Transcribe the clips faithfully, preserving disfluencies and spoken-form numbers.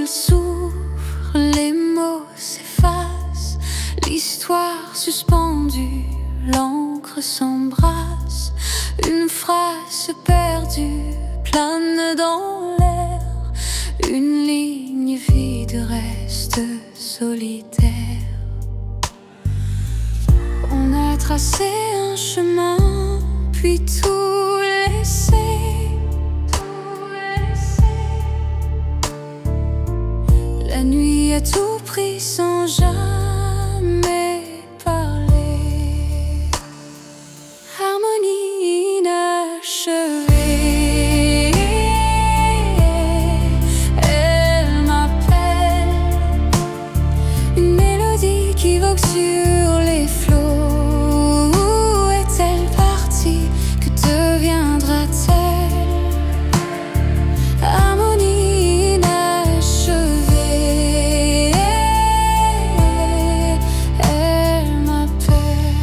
s'ouvre, les mots s'effacent, l'histoire suspendue, l'encre s'embrasse, une phrase perdue plane dans l'air, une ligne vide reste solitaire. On a tracé un chemin, puis tout laissé. La nuit a tout pris sans jamais parler. Harmonie inachevée, elle m'appelle. Une mélodie qui vogue sur les flots. Où est-elle partie? Que deviendra-t-elle? Harmonie inachevée, elle m'appelle.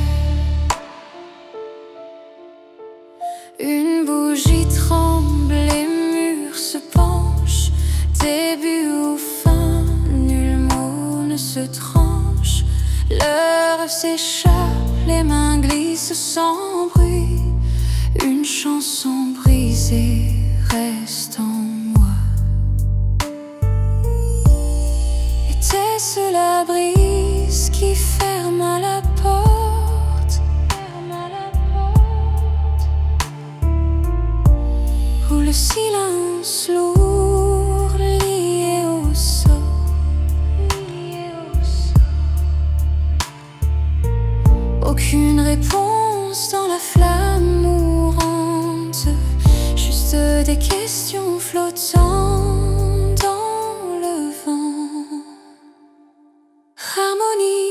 Une bougie tremble, les murs se penchent. Début ou fin, nul mot ne se tranche. L'heure s'échappe, les mains glissent sans bruit. Une chanson brisée reste en moi. Était-ce la brise qui ferme à la porte? Ou le silence lourd lié au sort? Aucune réponse dans la flamme mourante, juste des questions flottant dans le vent. Harmonie